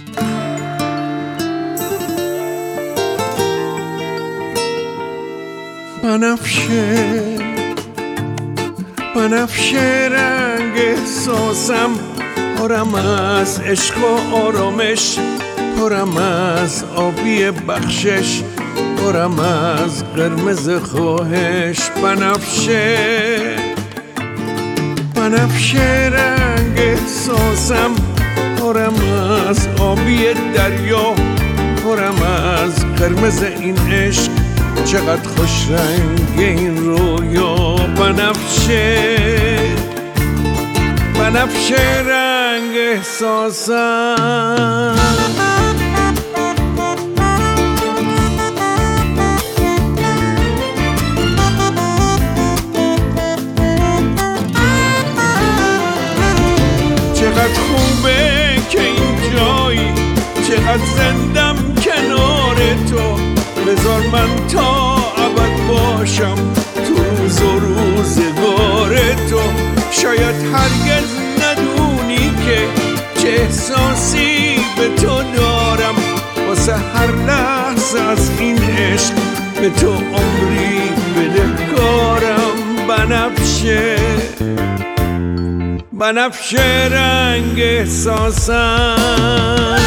بنفشه رنگ احساسم، پرم از عشق و آرامش، پرم از آبی بخشش، پرم از قرمز خواهش. بنفشه رنگ احساسم، پرم از آبی دریا، پرم از قرمز این عشق، چقدر خوش رنگ این رویا. بنفشه رنگ احساسم. چقدر خوبه که این جایی، چقدر زندم کنار تو. بذار من تا ابد باشم تو روز و روزگار تو. شاید هرگز ندونی که چه احساسی به تو دارم، واسه هر لحظه از این عشق به تو عمری بدهکارم. بنفشه رنگ احساسم.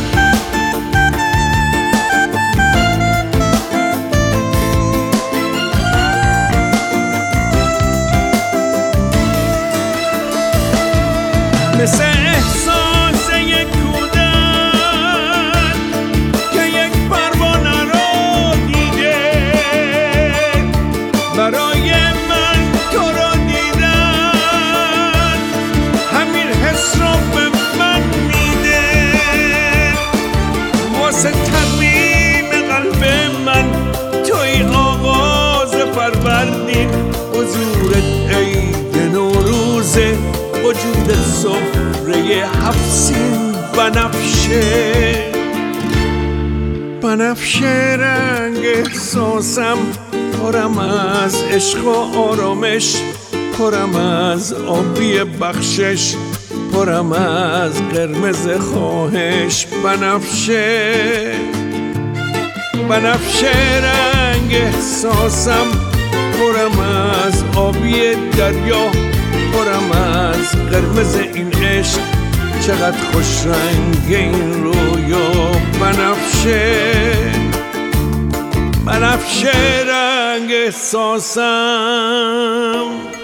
مثل احساس یک کودک که یک پروانه رو دیده، برای من تو رو دیدن همین حس رو به من میده. واسه ترمیم قلب من توی آغاز فروردین، حضورت عید نوروزه، وجود سفره هفسین. بنفشه رنگ احساسم، پرم از عشق و آرامش، پرم از آبی بخشش، پرم از قرمز خواهش. بنفشه رنگ احساسم، پرم از آبی دریا، پرم از قرمز این عشق، چقدر خوش رنگ این رویا. بنفشه رنگ احساسم.